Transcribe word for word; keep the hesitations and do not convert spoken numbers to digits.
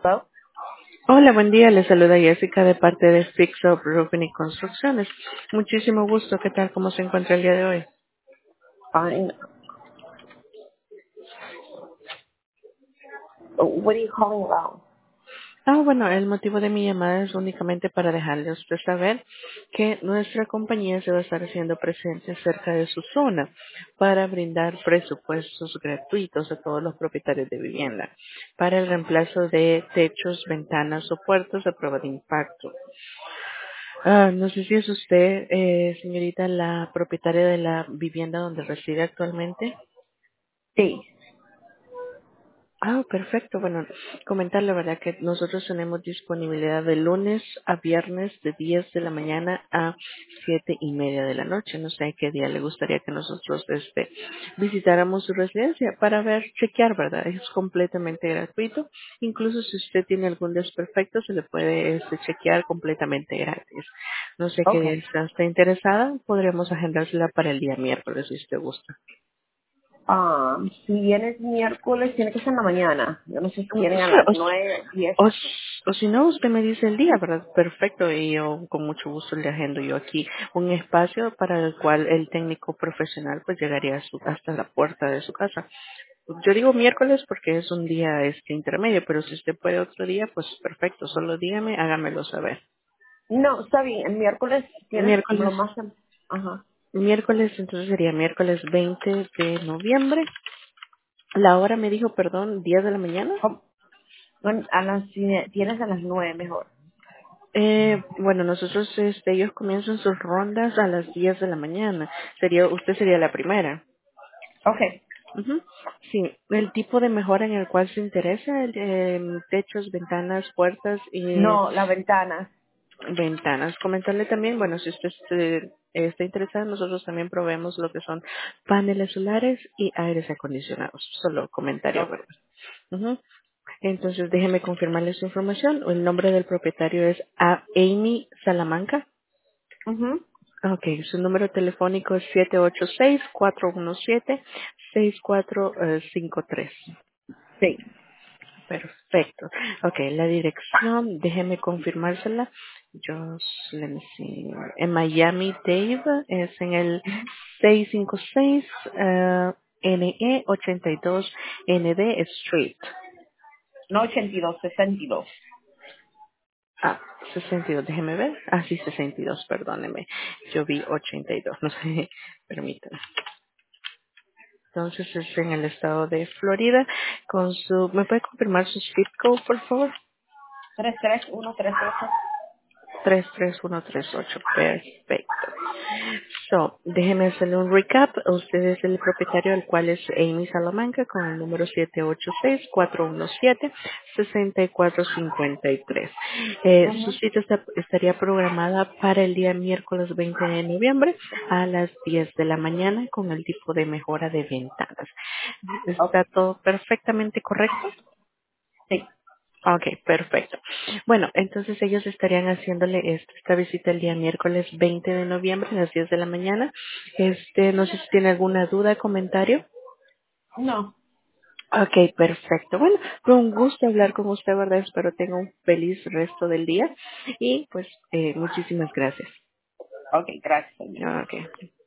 Hello. Hola, buen día. Le saluda Jessica de parte de Fix Up Roofing y Construcciones. Muchísimo gusto. ¿Qué tal? ¿Cómo se encuentra el día de hoy? Fine. What are you calling about? Ah, bueno, el motivo de mi llamada es únicamente para dejarle a usted saber que nuestra compañía se va a estar haciendo presente cerca de su zona para brindar presupuestos gratuitos a todos los propietarios de vivienda para el reemplazo de techos, ventanas o puertas a prueba de impacto. Ah, no sé si es usted, eh, señorita, la propietaria de la vivienda donde reside actualmente. Sí. Ah, perfecto. Bueno, comentar la verdad que nosotros tenemos disponibilidad de lunes a viernes de diez de la mañana a siete y media de la noche. No sé qué día le gustaría que nosotros este, visitáramos su residencia para ver, chequear, ¿verdad? Es completamente gratuito. Incluso si usted tiene algún desperfecto, se le puede este, chequear completamente gratis. No sé qué día Okay. está usted interesada. Podríamos agendársela para el día miércoles si usted gusta. Um, si vienes miércoles, tiene que ser en la mañana. Yo no sé si Mm, quieren a sí, las o, nueve, diez. o, s- o si no, usted me dice el día, ¿verdad? Perfecto, y yo con mucho gusto le agendo yo aquí un espacio para el cual el técnico profesional pues llegaría a su- hasta la puerta de su casa. Yo digo miércoles porque es un día este intermedio, pero si usted puede otro día, pues perfecto, solo dígame, hágamelo saber. No, está bien. El miércoles tienes lo Miércoles, más... tem- Ajá. miércoles, entonces sería miércoles veinte de noviembre. La hora me dijo, perdón, diez de la mañana. Com- bueno, a las, si tienes a las nueve mejor. Eh, bueno, nosotros, este, ellos comienzan sus rondas a las diez de la mañana. Sería, usted sería la primera. Okay. Ujú. Sí, el tipo de mejora en el cual se interesa, el, em, techos, ventanas, puertas y No, la ventana. ventanas. Comentarle también, bueno, si usted este, está interesado, nosotros también proveemos lo que son paneles solares y aires acondicionados. Solo comentario, Okay. ¿verdad? Ujú. Entonces, déjeme confirmarle su información. El nombre del propietario es A- Amy Salamanca. Mhm. Ok, su número telefónico es siete ocho seis, cuatro uno siete, seis cuatro cinco tres. Sí. Perfecto. Ok, la dirección, déjeme confirmársela. Yo, let me see. En Miami Dade es en el seiscientos cincuenta y seis eh, N E ochenta y dos N D Street. No ochenta y dos, sesenta y dos. Ah, sesenta y dos, déjeme ver. Ah, sí, sesenta y dos, perdóneme. Yo vi ochenta y dos, no sé, permítame. Entonces es en el estado de Florida. Con su, ¿me puede confirmar su zip code, por favor? Tres tres uno tres ocho. tres tres uno tres ocho. Perfecto. So, déjeme hacerle un recap. Usted es el propietario, el cual es Amy Salamanca, con el número siete ocho seis, cuatro uno siete, seis cuatro cinco tres. Eh, su Mhm. cita está- estaría programada para el día miércoles veinte de noviembre a las diez de la mañana con el tipo de mejora de ventanas. ¿Está Okay. todo perfectamente correcto? Sí. Ok, perfecto. Bueno, entonces ellos estarían haciéndole este- esta visita el día miércoles veinte de noviembre a las diez de la mañana. Este, no sé si tiene alguna duda, comentario. No. Ok, perfecto. Bueno, fue un gusto hablar con usted, ¿verdad? Espero tenga un feliz resto del día y pues eh, muchísimas gracias. Okay, gracias. Ok.